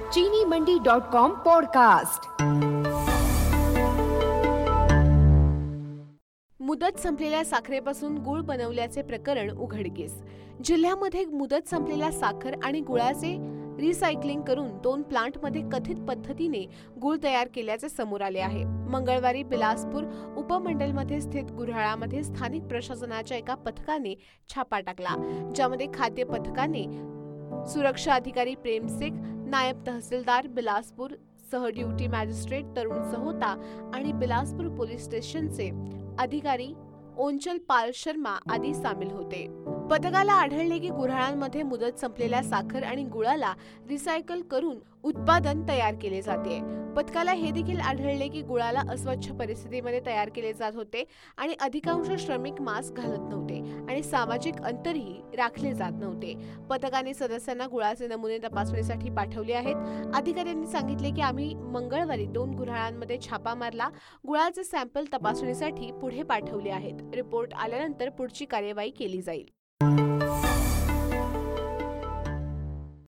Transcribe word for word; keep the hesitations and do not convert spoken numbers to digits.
चीनी मंडी dot com podcast. मुदत संपलेल्या साखरेपासून गुळ बनवल्याचे प्रकरण उघडकीस। जिल्ह्यामध्ये मुदत संपलेल्या साखर आणि गुळाचे रिसायकलिंग करून दोन प्लांटमध्ये कथित पद्धतीने गुळ तयार केल्याचे समोर आले आहे। मंगळवारी बिलासपूर उपमंडलमध्ये स्थित गुऱ्हाळामध्ये स्थानिक प्रशासनाच्या एका पथकाने छापा टाकला, ज्यामध्ये खाद्य पथकाने सुरक्षा अधिकारी प्रेमसिंग, नायब तहसीलदार बिलासपूर, सह ड्युटी मॅजिस्ट्रेट तरुण सहोता आणि बिलासपूर पोलीस स्टेशनचे अधिकारी ओंचल पाल शर्मा आदी सामील होते। पथकाला आढळले की गुऱ्हाळांमध्ये मुदत संपलेल्या साखर आणि गुळाला रिसायकल करून उत्पादन तयार केले जाते। पथकाला हे देखील आढळले की गुळाला अस्वच्छ परिस्थितीमध्ये तयार केले जात होते आणि अधिकांश श्रमिक मास्क घालत नव्हते आणि सामाजिक अंतरही राखले जात नव्हते। पथकाने सदस्यांना गुळाचे नमुने तपासणीसाठी पाठवले आहेत। अधिकाऱ्यांनी सांगितले की आम्ही मंगळवारी दोन गुऱ्हाळांमध्ये छापा मारला, गुळाचे सॅम्पल तपासणीसाठी पुढे पाठवले आहेत। रिपोर्ट आल्यानंतर पुढची कार्यवाही केली जाईल।